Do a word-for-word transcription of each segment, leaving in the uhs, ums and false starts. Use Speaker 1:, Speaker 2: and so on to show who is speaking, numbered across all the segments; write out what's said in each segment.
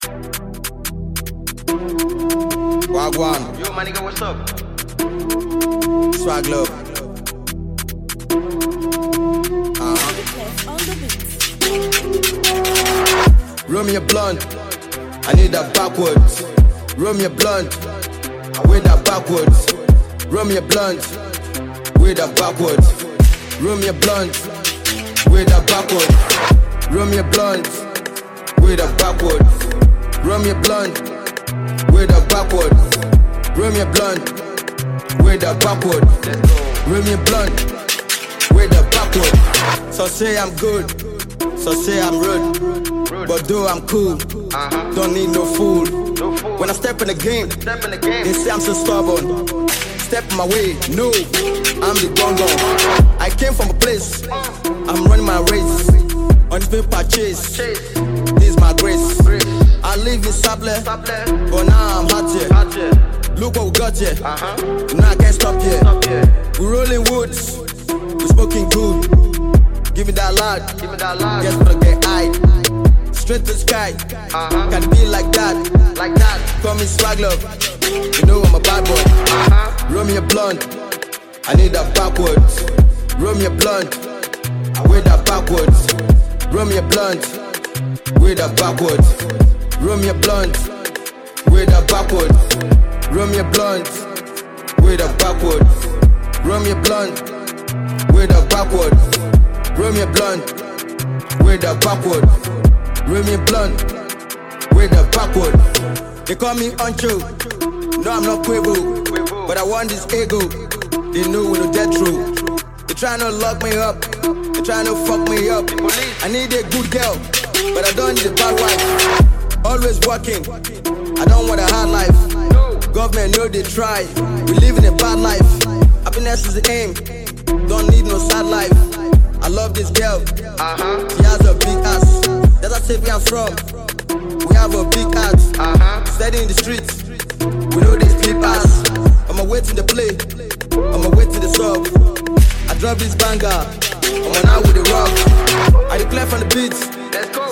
Speaker 1: Wagwan.
Speaker 2: Yo, my nigga, what's up?
Speaker 1: Swag love. Uh-huh. Roll me a blunt. I need that backwards. Roll me a blunt. I wear that backwards. Roll me a blunt. Wear that backwards. Roll me a blunt. Wear that backwards. Roll me a blunt. Wear that backwards. Roll me a blunt. Wear that backwards. Roll me a blunt. Wear that backwards. Roll me a blunt. Wear that backwards. So say I'm good. So say I'm rude. But though I'm cool,
Speaker 2: Uh-huh.
Speaker 1: don't need no fool.
Speaker 2: No fool.
Speaker 1: When I step in the game,
Speaker 2: Step in the game.
Speaker 1: they say I'm so stubborn. Step my way, no, I'm the gongo. I came from a place, I'm running my race. On this paper chase,
Speaker 2: Chase.
Speaker 1: this is my grace.
Speaker 2: Grace.
Speaker 1: I live in Sable,
Speaker 2: Stop there.
Speaker 1: but now I'm hot here.
Speaker 2: Out here.
Speaker 1: Look what we got here,
Speaker 2: Uh-huh.
Speaker 1: now I can't stop here.
Speaker 2: Stop here.
Speaker 1: We rolling woods, we smoking good. Give me that loud,
Speaker 2: Give me that line.
Speaker 1: guess what I get high. Straight to the sky,
Speaker 2: Uh-huh.
Speaker 1: can be like that.
Speaker 2: Like that.
Speaker 1: Call me swag love, you know I'm a bad boy.
Speaker 2: Uh-huh.
Speaker 1: Roll me a blunt, I need that backwards. Roll me a blunt, I wear that backwards. Roll me a blunt, wear that backwards. Roll me a blunt, wear that backwards. Roll me a blunt, wear that backwards. Roll me a blunt, wear that backwards. Roll me a blunt, wear that backwards. Roll me a blunt, wear that backwards. They call me Uncho, no I'm not Quavo. But I want this ego, they know when to get through. They tryna lock me up, they tryna fuck me up. I need a good girl, but I don't need a bad wife. Always working, I don't want a hard life. Government know they try, we living a bad life. Happiness is the aim, don't need no sad life. I love this girl,
Speaker 2: Uh-huh.
Speaker 1: she has a big ass. That's a city I'm from, we have a big ass.
Speaker 2: Uh-huh.
Speaker 1: Steady in the streets, we know they sleep ass. I'ma wait in the play, I'ma wait in the sub. I drop this banger, I'm on out with the rock. I declare from the beats,
Speaker 2: Let's go.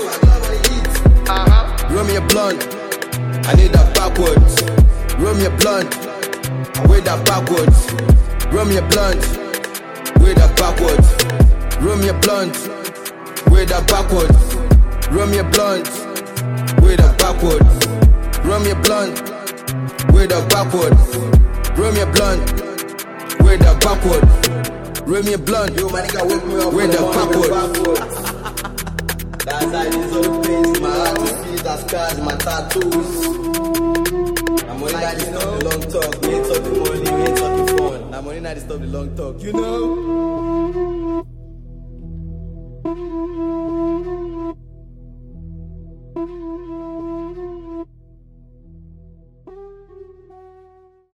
Speaker 2: Uh-huh.
Speaker 1: roll me a blunt, I need that backwards. Roll me a blunt, I wear that backwards. Roll me a blunt, wear that backwards. Roll me a blunt, wear that backwards. Roll me a blunt, wear that backwards. Roll me a blunt, wear that backwards. Roll me a blunt, wear that backwards. Roll me a blunt, yo my nigga wake me up, wear that backwards. That's how it is all the pains, my heart is filled with scars, my tattoos. I'm only not stop the long talk, we ain't talking money, we ain't talking fun. I'm only not stop the long talk, you know.